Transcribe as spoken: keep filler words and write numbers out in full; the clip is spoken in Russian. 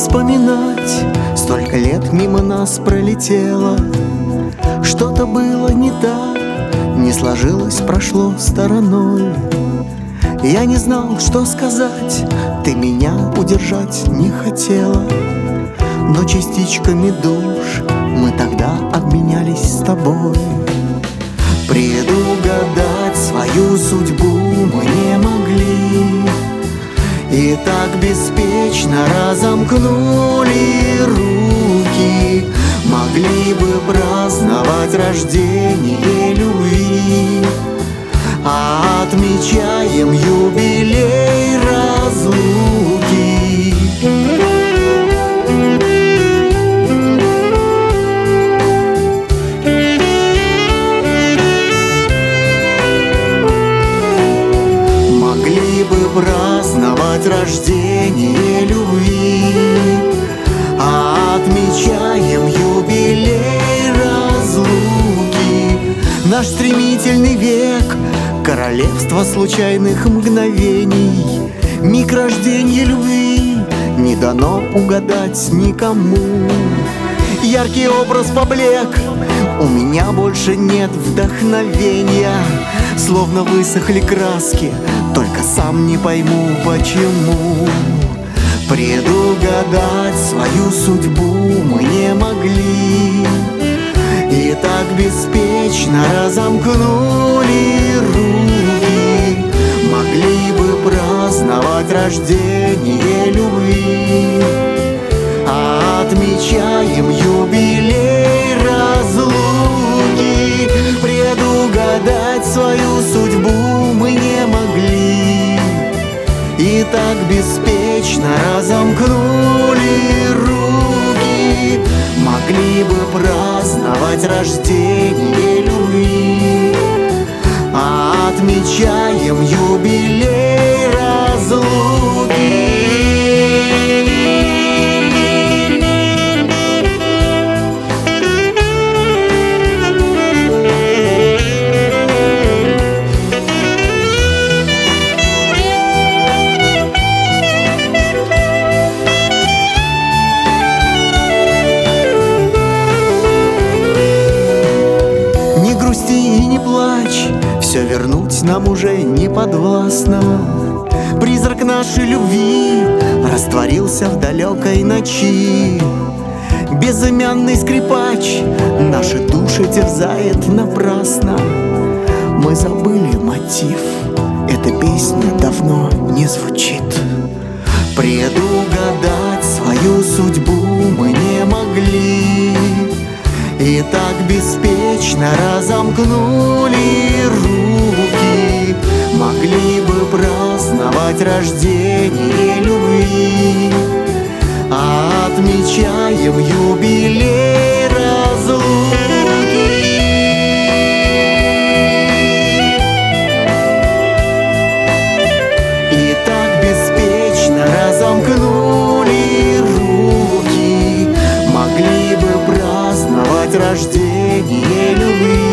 вспоминать, столько лет мимо нас пролетело. Что-то было не так, не сложилось, прошло стороной. Я не знал, что сказать, ты меня удержать не хотела. Но частичками душ мы тогда обменялись с тобой. Предугадать свою судьбу мы не могли, и так беспечно разомкнули руки. Могли бы праздновать рождение любви, а отмечаем юбилей разлуки. Могли бы праздновать рождение любви, а отмечаем юбилей разлуки. Наш стремительный век, королевство случайных мгновений, миг рождения любви не дано угадать никому. Яркий образ поблек, у меня больше нет вдохновения. Словно высохли краски, только сам не пойму почему. Предугадать свою судьбу мы не могли, и так беспечно разомкнули руки. Могли бы праздновать рождение любви, а отмечаем юбилей разлуки. Предугадать свою судьбу мы не могли, и так беспечно разомкнули руки. Могли бы праздновать рождение любви, а отмечаем юбилей разлуки. Все вернуть нам уже не подвластно. Призрак нашей любви растворился в далекой ночи. Безымянный скрипач наши души терзает напрасно. Мы забыли мотив, эта песня давно не звучит. Предугадать свою судьбу мы не могли, и так беспечно разомкнули руки. Могли бы праздновать рождение любви, а отмечаем юбилей разлуки. И так беспечно разомкнули руки. Могли бы праздновать рождение любви,